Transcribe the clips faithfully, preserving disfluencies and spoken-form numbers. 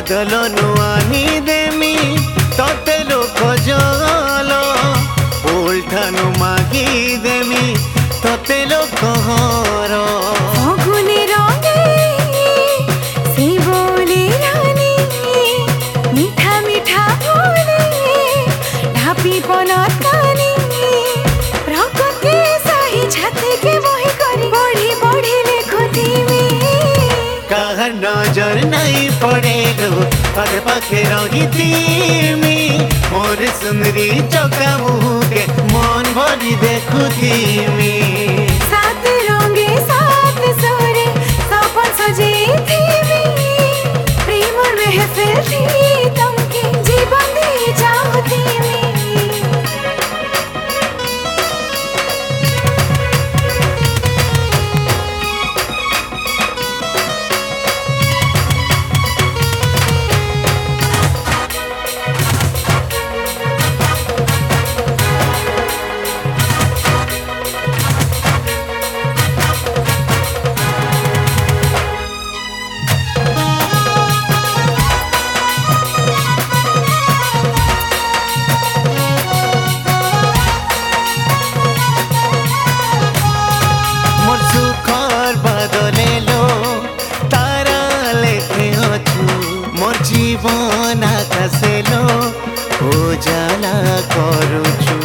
बादल नुआनी देमी तोते लोक जल उल्ठानु मागी देमी तोते लोक हर फगुनी रंगे से बोले रानी मीठा मीठा बोले ढापी पनत कानी प्रकृति सही छाती के वही करी बढ़ी बढ़ी लेखती में कहर नजर नहीं पड़े गो अरे पाखे रही मोर सुंदरी चौका मुँह के मन भरी देखुथी सात रंगे सात सोरे सपन सजे थी प्रेम महफिल थी तुमके जीवन दी चाहती जीवन आकाशे लो उजाला करुछु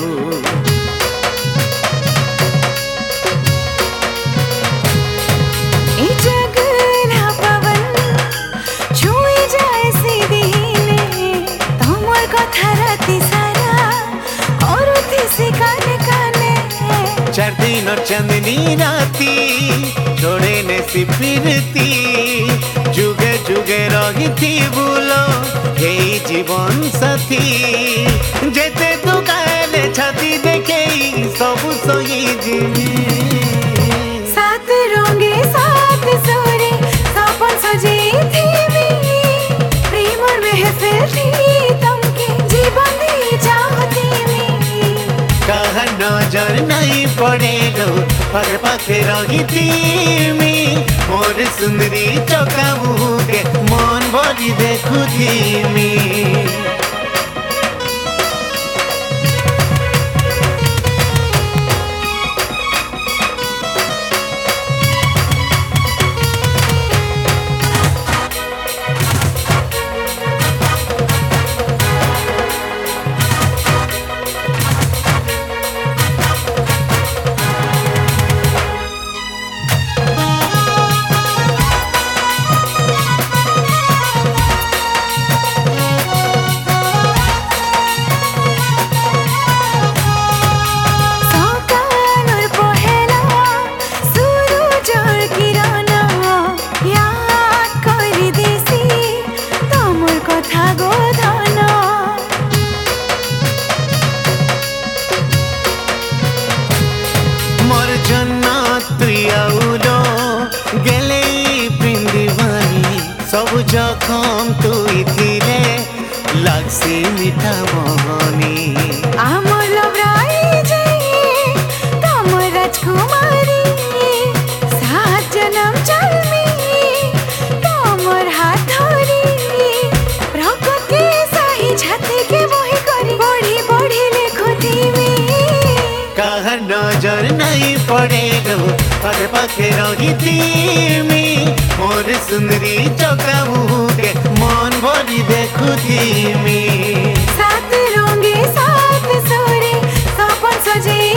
ए जगना पवन छुई जाए सीधीने तमर कथा राति सारा और थी काने काने चार दिन और चांदनी राती छोड़े ने सी फिरती जुगे जुगे रही थी बोलो हे जीवन साथी जेते तू काले छाती देखे सब सोई जीवी सात रंगे सात सोरे सपन सजे थी प्रेम महफिल थी तुमके जीवन दी चाहती कहा नजर नहीं पड़े गो पर पाखे रही थी मोर सुंदरी चौका मुँह के मन भरी देखुथी सब जखम तुई थिले लागसी मीठा बहनी आमर लवराई जे तमर राजकुमारी सात जन्म चलमी तमर हाथ धरी प्रकृति सही छाती के वही करी बढ़ी बढ़ी लेखती कहर नजर नहीं पड़े गो अरे पाखे रही थी मोर सुंदरी चौका मुँह के मन भरी देखुथी सात रंगे सात सोरे सपन सजे